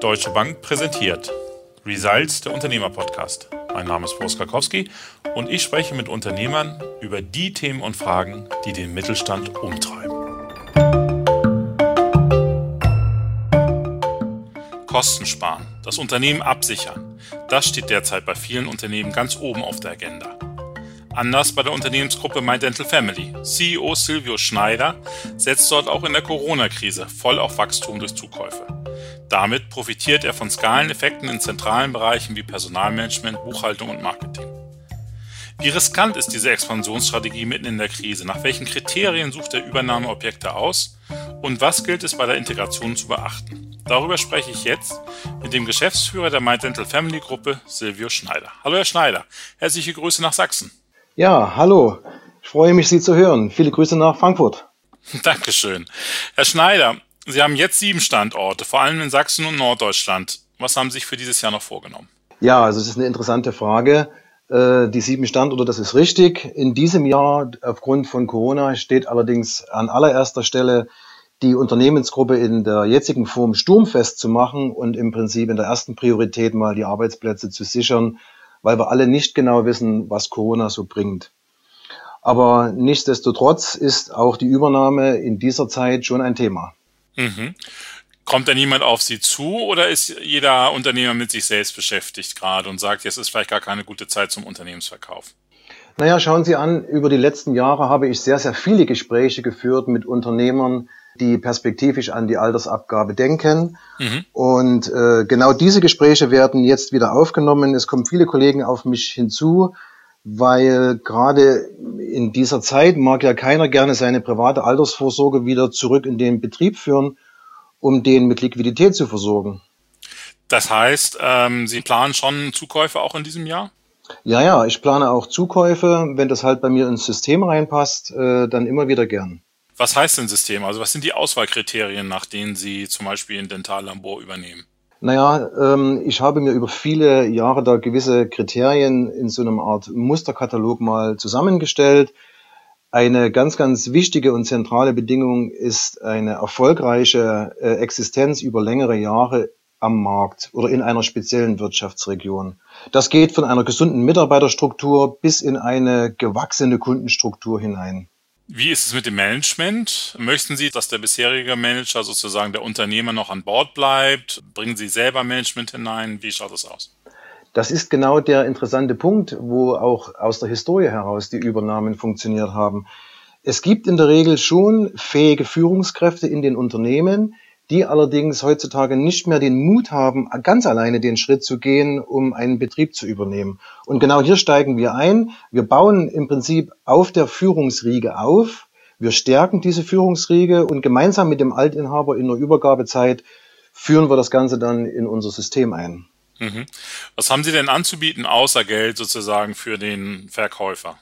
Deutsche Bank präsentiert Results, der Unternehmer-Podcast. Mein Name ist Boris Karkowski und ich spreche mit Unternehmern über die Themen und Fragen, die den Mittelstand umtreiben. Kosten sparen, das Unternehmen absichern, das steht derzeit bei vielen Unternehmen ganz oben auf der Agenda. Anders bei der Unternehmensgruppe My Dental Family. CEO Silvio Schneider setzt dort auch in der Corona-Krise voll auf Wachstum durch Zukäufe. Damit profitiert er von Skaleneffekten in zentralen Bereichen wie Personalmanagement, Buchhaltung und Marketing. Wie riskant ist diese Expansionsstrategie mitten in der Krise? Nach welchen Kriterien sucht er Übernahmeobjekte aus? Und was gilt es bei der Integration zu beachten? Darüber spreche ich jetzt mit dem Geschäftsführer der My Dental Family Gruppe, Silvio Schneider. Hallo Herr Schneider, herzliche Grüße nach Sachsen. Ja, hallo. Ich freue mich, Sie zu hören. Viele Grüße nach Frankfurt. Dankeschön. Herr Schneider, Sie haben jetzt 7 Standorte, vor allem in Sachsen und Norddeutschland. Was haben Sie sich für dieses Jahr noch vorgenommen? Ja, also es ist eine interessante Frage. Die 7 Standorte, das ist richtig. In diesem Jahr, aufgrund von Corona, steht allerdings an allererster Stelle, die Unternehmensgruppe in der jetzigen Form sturmfest zu machen und im Prinzip in der ersten Priorität mal die Arbeitsplätze zu sichern, weil wir alle nicht genau wissen, was Corona so bringt. Aber nichtsdestotrotz ist auch die Übernahme in dieser Zeit schon ein Thema. Mhm. Kommt da niemand auf Sie zu oder ist jeder Unternehmer mit sich selbst beschäftigt gerade und sagt, jetzt ist vielleicht gar keine gute Zeit zum Unternehmensverkauf? Naja, schauen Sie an, über die letzten Jahre habe ich sehr, sehr viele Gespräche geführt mit Unternehmern, die perspektivisch an die Altersabgabe denken. Und genau diese Gespräche werden jetzt wieder aufgenommen. Es kommen viele Kollegen auf mich hinzu, weil gerade in dieser Zeit mag ja keiner gerne seine private Altersvorsorge wieder zurück in den Betrieb führen, um den mit Liquidität zu versorgen. Das heißt, Sie planen schon Zukäufe auch in diesem Jahr? Ja, ich plane auch Zukäufe. Wenn das halt bei mir ins System reinpasst, dann immer wieder gern. Was heißt denn System? Also was sind die Auswahlkriterien, nach denen Sie zum Beispiel ein Dentallabor übernehmen? Naja, ich habe mir über viele Jahre da gewisse Kriterien in so einer Art Musterkatalog mal zusammengestellt. Eine ganz, ganz wichtige und zentrale Bedingung ist eine erfolgreiche Existenz über längere Jahre am Markt oder in einer speziellen Wirtschaftsregion. Das geht von einer gesunden Mitarbeiterstruktur bis in eine gewachsene Kundenstruktur hinein. Wie ist es mit dem Management? Möchten Sie, dass der bisherige Manager, sozusagen der Unternehmer, noch an Bord bleibt? Bringen Sie selber Management hinein? Wie schaut das aus? Das ist genau der interessante Punkt, wo auch aus der Historie heraus die Übernahmen funktioniert haben. Es gibt in der Regel schon fähige Führungskräfte in den Unternehmen, die allerdings heutzutage nicht mehr den Mut haben, ganz alleine den Schritt zu gehen, um einen Betrieb zu übernehmen. Und genau hier steigen wir ein. Wir bauen im Prinzip auf der Führungsriege auf. Wir stärken diese Führungsriege und gemeinsam mit dem Altinhaber in der Übergabezeit führen wir das Ganze dann in unser System ein. Was haben Sie denn anzubieten, außer Geld sozusagen für den Verkäufer?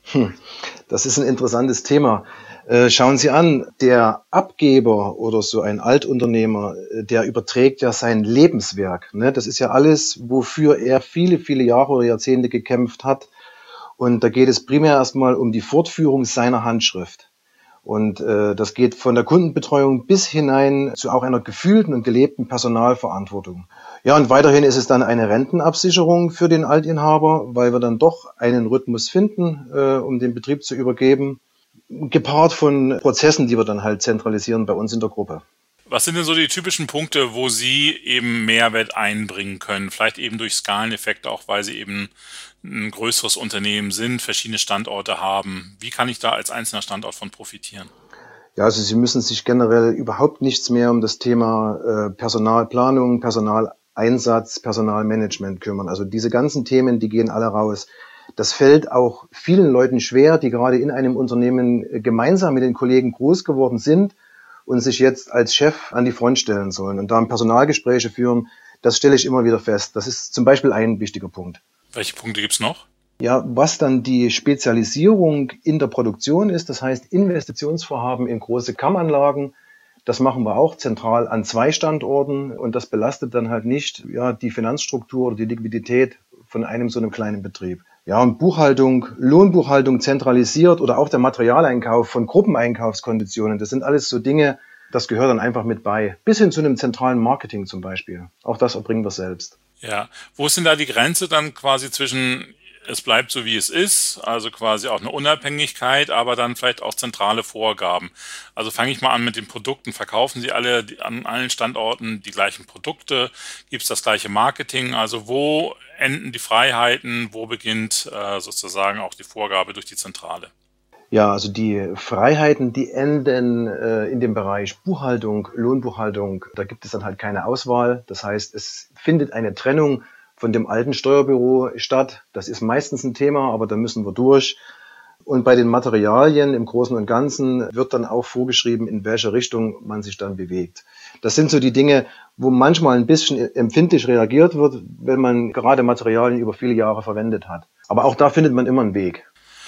Das ist ein interessantes Thema. Schauen Sie an, der Abgeber oder so ein Altunternehmer, der überträgt ja sein Lebenswerk. Ne? Das ist ja alles, wofür er viele, viele Jahre oder Jahrzehnte gekämpft hat. Und da geht es primär erstmal um die Fortführung seiner Handschrift. Und das geht von der Kundenbetreuung bis hinein zu auch einer gefühlten und gelebten Personalverantwortung. Ja, und weiterhin ist es dann eine Rentenabsicherung für den Altinhaber, weil wir dann doch einen Rhythmus finden, um den Betrieb zu übergeben, gepaart von Prozessen, die wir dann halt zentralisieren bei uns in der Gruppe. Was sind denn so die typischen Punkte, wo Sie eben Mehrwert einbringen können? Vielleicht eben durch Skaleneffekte, auch weil Sie eben ein größeres Unternehmen sind, verschiedene Standorte haben. Wie kann ich da als einzelner Standort von profitieren? Ja, also Sie müssen sich generell überhaupt nichts mehr um das Thema Personalplanung, Personaleinsatz, Personalmanagement kümmern. Also diese ganzen Themen, die gehen alle raus. Das fällt auch vielen Leuten schwer, die gerade in einem Unternehmen gemeinsam mit den Kollegen groß geworden sind und sich jetzt als Chef an die Front stellen sollen und da Personalgespräche führen. Das stelle ich immer wieder fest. Das ist zum Beispiel ein wichtiger Punkt. Welche Punkte gibt's noch? Ja, was dann die Spezialisierung in der Produktion ist, das heißt Investitionsvorhaben in große Kammanlagen, das machen wir auch zentral an 2 Standorten und das belastet dann halt nicht die Finanzstruktur oder die Liquidität von einem so einem kleinen Betrieb. Ja, und Buchhaltung, Lohnbuchhaltung zentralisiert oder auch der Materialeinkauf von Gruppeneinkaufskonditionen, das sind alles so Dinge, Das gehört dann einfach mit bei. Bis hin zu einem zentralen Marketing zum Beispiel. Auch das erbringen wir selbst. Ja, wo ist denn da die Grenze dann quasi zwischen, es bleibt so wie es ist, also quasi auch eine Unabhängigkeit, aber dann vielleicht auch zentrale Vorgaben? Also fange ich mal an mit den Produkten. Verkaufen Sie alle an allen Standorten die gleichen Produkte? Gibt es das gleiche Marketing? Also wo enden die Freiheiten? Wo beginnt sozusagen auch die Vorgabe durch die Zentrale? Ja, also die Freiheiten, die enden in dem Bereich Buchhaltung, Lohnbuchhaltung. Da gibt es dann halt keine Auswahl. Das heißt, es findet eine Trennung von dem alten Steuerbüro statt. Das ist meistens ein Thema, aber da müssen wir durch. Und bei den Materialien im Großen und Ganzen wird dann auch vorgeschrieben, in welche Richtung man sich dann bewegt. Das sind so die Dinge, wo manchmal ein bisschen empfindlich reagiert wird, wenn man gerade Materialien über viele Jahre verwendet hat. Aber auch da findet man immer einen Weg.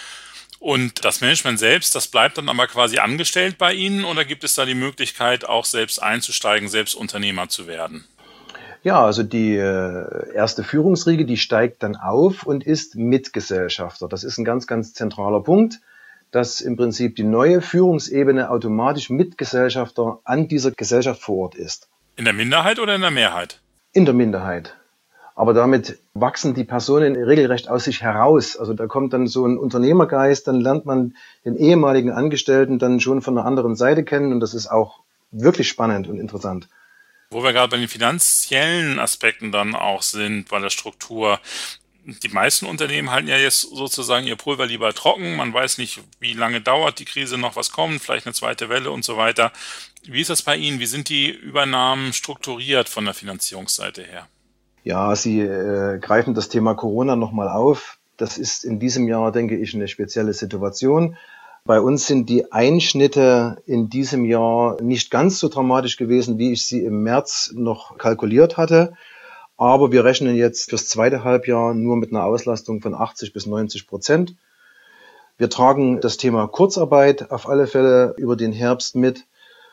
Und das Management selbst, das bleibt dann aber quasi angestellt bei Ihnen oder gibt es da die Möglichkeit, auch selbst einzusteigen, selbst Unternehmer zu werden? Ja, also die erste Führungsriege, die steigt dann auf und ist Mitgesellschafter. Das ist ein ganz, ganz zentraler Punkt, dass im Prinzip die neue Führungsebene automatisch Mitgesellschafter an dieser Gesellschaft vor Ort ist. In der Minderheit oder in der Mehrheit? In der Minderheit. Aber damit wachsen die Personen regelrecht aus sich heraus. Also da kommt dann so ein Unternehmergeist, dann lernt man den ehemaligen Angestellten dann schon von der anderen Seite kennen und das ist auch wirklich spannend und interessant. Wo wir gerade bei den finanziellen Aspekten dann auch sind, bei der Struktur. Die meisten Unternehmen halten ja jetzt sozusagen ihr Pulver lieber trocken. Man weiß nicht, wie lange dauert die Krise noch, was kommt, vielleicht eine zweite Welle und so weiter. Wie ist das bei Ihnen? Wie sind die Übernahmen strukturiert von der Finanzierungsseite her? Ja, Sie greifen das Thema Corona nochmal auf. Das ist in diesem Jahr, denke ich, eine spezielle Situation. Bei uns sind die Einschnitte in diesem Jahr nicht ganz so dramatisch gewesen, wie ich sie im März noch kalkuliert hatte. Aber wir rechnen jetzt fürs zweite Halbjahr nur mit einer Auslastung von 80-90%. Wir tragen das Thema Kurzarbeit auf alle Fälle über den Herbst mit.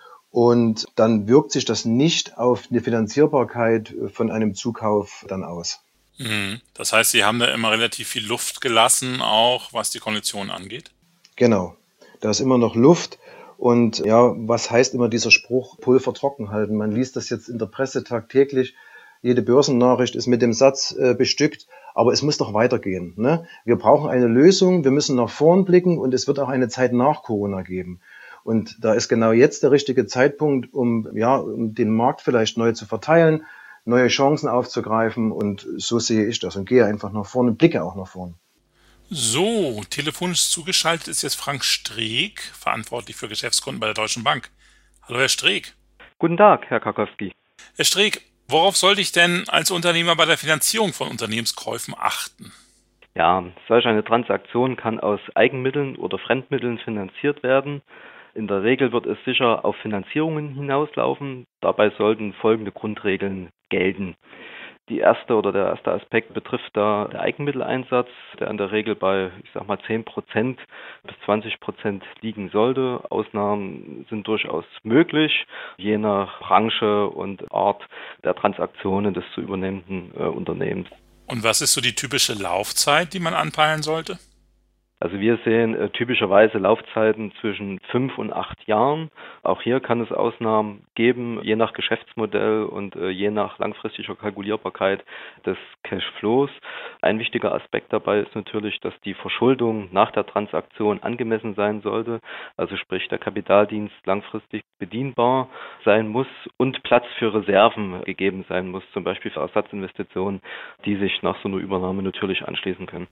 Und dann wirkt sich das nicht auf eine Finanzierbarkeit von einem Zukauf dann aus. Das heißt, Sie haben da immer relativ viel Luft gelassen, auch was die Konditionen angeht? Genau, da ist immer noch Luft. Und ja, was heißt immer dieser Spruch, Pulver trocken halten? Man liest das jetzt in der Presse tagtäglich. Jede Börsennachricht ist mit dem Satz bestückt, aber es muss doch weitergehen, ne? Wir brauchen eine Lösung, wir müssen nach vorn blicken und es wird auch eine Zeit nach Corona geben. Und da ist genau jetzt der richtige Zeitpunkt, um den Markt vielleicht neu zu verteilen, neue Chancen aufzugreifen. Und so sehe ich das und gehe einfach nach vorne, blicke auch nach vorne. So, telefonisch zugeschaltet ist jetzt Frank Streeck, verantwortlich für Geschäftskunden bei der Deutschen Bank. Hallo, Herr Streeck. Guten Tag, Herr Karkowski. Herr Streeck, worauf sollte ich denn als Unternehmer bei der Finanzierung von Unternehmenskäufen achten? Ja, solch eine Transaktion kann aus Eigenmitteln oder Fremdmitteln finanziert werden. In der Regel wird es sicher auf Finanzierungen hinauslaufen. Dabei sollten folgende Grundregeln gelten. Der erste Aspekt betrifft da der Eigenmitteleinsatz, der in der Regel bei, 10% bis 20% liegen sollte. Ausnahmen sind durchaus möglich, je nach Branche und Art der Transaktionen des zu übernehmenden Unternehmens. Und was ist so die typische Laufzeit, die man anpeilen sollte? Also wir sehen typischerweise Laufzeiten zwischen 5 und 8 Jahren. Auch hier kann es Ausnahmen geben, je nach Geschäftsmodell und je nach langfristiger Kalkulierbarkeit des Cashflows. Ein wichtiger Aspekt dabei ist natürlich, dass die Verschuldung nach der Transaktion angemessen sein sollte. Also sprich, der Kapitaldienst langfristig bedienbar sein muss und Platz für Reserven gegeben sein muss, zum Beispiel für Ersatzinvestitionen, die sich nach so einer Übernahme natürlich anschließen können.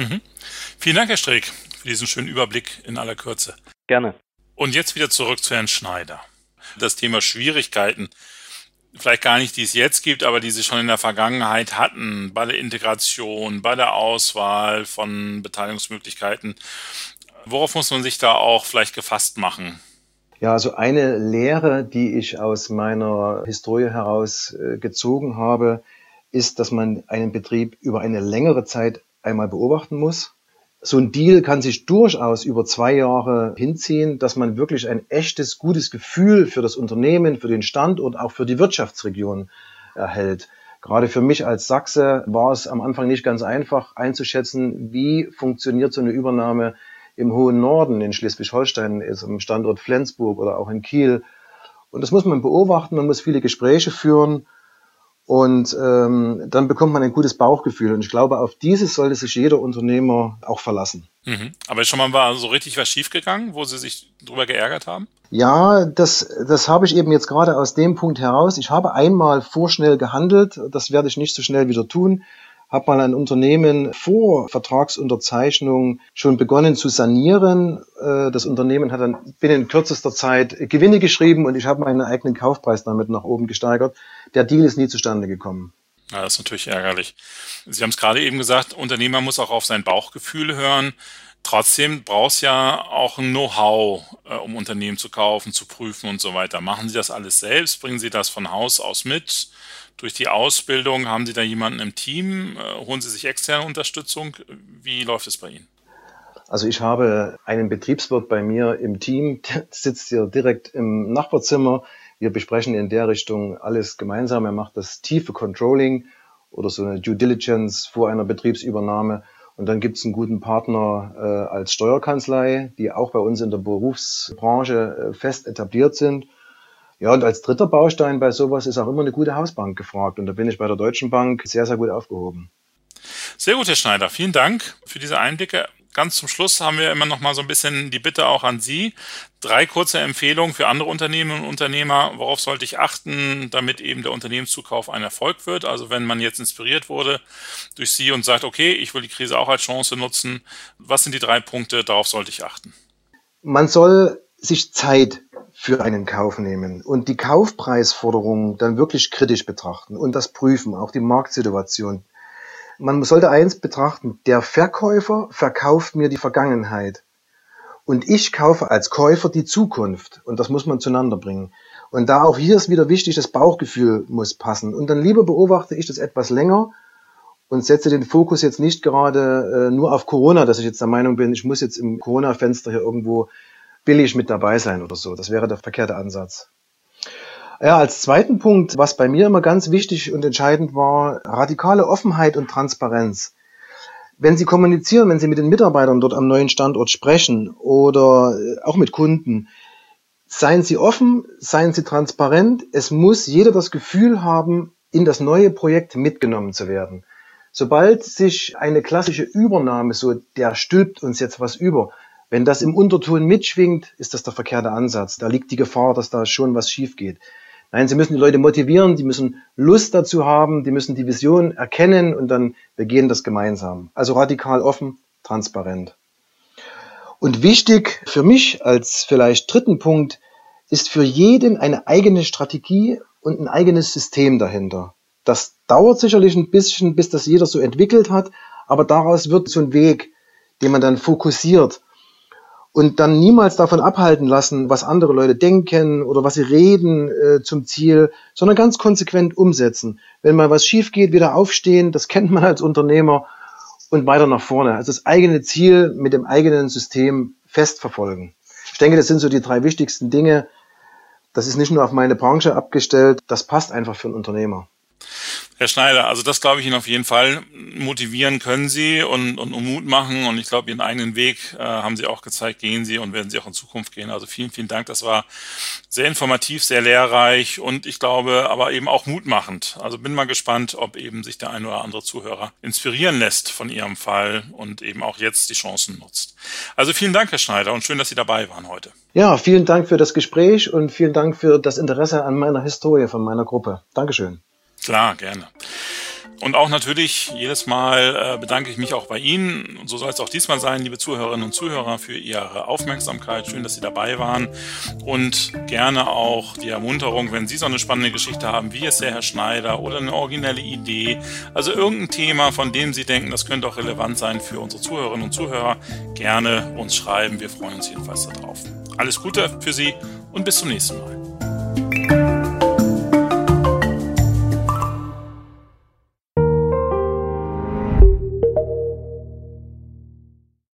Vielen Dank, Herr Streeck, für diesen schönen Überblick in aller Kürze. Gerne. Und jetzt wieder zurück zu Herrn Schneider. Das Thema Schwierigkeiten, vielleicht gar nicht, die es jetzt gibt, aber die Sie schon in der Vergangenheit hatten, bei der Integration, bei der Auswahl von Beteiligungsmöglichkeiten. Worauf muss man sich da auch vielleicht gefasst machen? Ja, also eine Lehre, die ich aus meiner Historie heraus gezogen habe, ist, dass man einen Betrieb über eine längere Zeit einmal beobachten muss. So ein Deal kann sich durchaus über 2 Jahre hinziehen, dass man wirklich ein echtes, gutes Gefühl für das Unternehmen, für den Standort, auch für die Wirtschaftsregion erhält. Gerade für mich als Sachse war es am Anfang nicht ganz einfach einzuschätzen, wie funktioniert so eine Übernahme im hohen Norden in Schleswig-Holstein, ist am Standort Flensburg oder auch in Kiel. Und das muss man beobachten, man muss viele Gespräche führen und dann bekommt man ein gutes Bauchgefühl. Und ich glaube, auf dieses sollte sich jeder Unternehmer auch verlassen. Aber schon mal so richtig was schiefgegangen, wo Sie sich drüber geärgert haben? Ja, das habe ich eben jetzt gerade aus dem Punkt heraus. Ich habe einmal vorschnell gehandelt, das werde ich nicht so schnell wieder tun. Habe mal ein Unternehmen vor Vertragsunterzeichnung schon begonnen zu sanieren. Das Unternehmen hat dann binnen kürzester Zeit Gewinne geschrieben und ich habe meinen eigenen Kaufpreis damit nach oben gesteigert. Der Deal ist nie zustande gekommen. Ja, das ist natürlich ärgerlich. Sie haben es gerade eben gesagt, Unternehmer muss auch auf sein Bauchgefühl hören. Trotzdem braucht es ja auch ein Know-how, um Unternehmen zu kaufen, zu prüfen und so weiter. Machen Sie das alles selbst? Bringen Sie das von Haus aus mit? Durch die Ausbildung, haben Sie da jemanden im Team? Holen Sie sich externe Unterstützung? Wie läuft es bei Ihnen? Also ich habe einen Betriebswirt bei mir im Team, der sitzt hier direkt im Nachbarzimmer. Wir besprechen in der Richtung alles gemeinsam. Er macht das tiefe Controlling oder so eine Due Diligence vor einer Betriebsübernahme. Und dann gibt es einen guten Partner als Steuerkanzlei, die auch bei uns in der Berufsbranche fest etabliert sind. Ja, und als dritter Baustein bei sowas ist auch immer eine gute Hausbank gefragt. Und da bin ich bei der Deutschen Bank sehr, sehr gut aufgehoben. Sehr gut, Herr Schneider. Vielen Dank für diese Einblicke. Ganz zum Schluss haben wir immer noch mal so ein bisschen die Bitte auch an Sie. 3 kurze Empfehlungen für andere Unternehmen und Unternehmer. Worauf sollte ich achten, damit eben der Unternehmenszukauf ein Erfolg wird? Also wenn man jetzt inspiriert wurde durch Sie und sagt, okay, ich will die Krise auch als Chance nutzen. Was sind die 3 Punkte, darauf sollte ich achten? Man soll sich Zeit für einen Kauf nehmen und die Kaufpreisforderung dann wirklich kritisch betrachten und das prüfen, auch die Marktsituation. Man sollte eins betrachten, der Verkäufer verkauft mir die Vergangenheit und ich kaufe als Käufer die Zukunft und das muss man zueinander bringen. Und da auch hier ist wieder wichtig, das Bauchgefühl muss passen und dann lieber beobachte ich das etwas länger und setze den Fokus jetzt nicht gerade nur auf Corona, dass ich jetzt der Meinung bin, ich muss jetzt im Corona-Fenster hier irgendwo billig mit dabei sein oder so. Das wäre der verkehrte Ansatz. Ja, als zweiten Punkt, was bei mir immer ganz wichtig und entscheidend war, radikale Offenheit und Transparenz. Wenn Sie kommunizieren, wenn Sie mit den Mitarbeitern dort am neuen Standort sprechen oder auch mit Kunden, seien Sie offen, seien Sie transparent. Es muss jeder das Gefühl haben, in das neue Projekt mitgenommen zu werden. Sobald sich eine klassische Übernahme, so der stülpt uns jetzt was über, wenn das im Unterton mitschwingt, ist das der verkehrte Ansatz. Da liegt die Gefahr, dass da schon was schief geht. Nein, Sie müssen die Leute motivieren, die müssen Lust dazu haben, die müssen die Vision erkennen und dann wir gehen das gemeinsam. Also radikal offen, transparent. Und wichtig für mich als vielleicht dritten Punkt ist für jeden eine eigene Strategie und ein eigenes System dahinter. Das dauert sicherlich ein bisschen, bis das jeder so entwickelt hat, aber daraus wird so ein Weg, den man dann fokussiert. Und dann niemals davon abhalten lassen, was andere Leute denken oder was sie reden zum Ziel, sondern ganz konsequent umsetzen. Wenn mal was schief geht, wieder aufstehen, das kennt man als Unternehmer und weiter nach vorne. Also das eigene Ziel mit dem eigenen System fest verfolgen. Ich denke, das sind so die 3 wichtigsten Dinge. Das ist nicht nur auf meine Branche abgestellt, das passt einfach für einen Unternehmer. Herr Schneider, also das glaube ich Ihnen auf jeden Fall. Motivieren können Sie und Mut machen. Und ich glaube, Ihren eigenen Weg haben Sie auch gezeigt, gehen Sie und werden Sie auch in Zukunft gehen. Also vielen, vielen Dank. Das war sehr informativ, sehr lehrreich und ich glaube aber eben auch mutmachend. Also bin mal gespannt, ob eben sich der ein oder andere Zuhörer inspirieren lässt von Ihrem Fall und eben auch jetzt die Chancen nutzt. Also vielen Dank, Herr Schneider, und schön, dass Sie dabei waren heute. Ja, vielen Dank für das Gespräch und vielen Dank für das Interesse an meiner Historie von meiner Gruppe. Dankeschön. Klar, gerne. Und auch natürlich, jedes Mal bedanke ich mich auch bei Ihnen. Und so soll es auch diesmal sein, liebe Zuhörerinnen und Zuhörer, für Ihre Aufmerksamkeit. Schön, dass Sie dabei waren. Und gerne auch die Ermunterung, wenn Sie so eine spannende Geschichte haben, wie es der Herr Schneider oder eine originelle Idee, also irgendein Thema, von dem Sie denken, das könnte auch relevant sein für unsere Zuhörerinnen und Zuhörer, gerne uns schreiben. Wir freuen uns jedenfalls darauf. Alles Gute für Sie und bis zum nächsten Mal.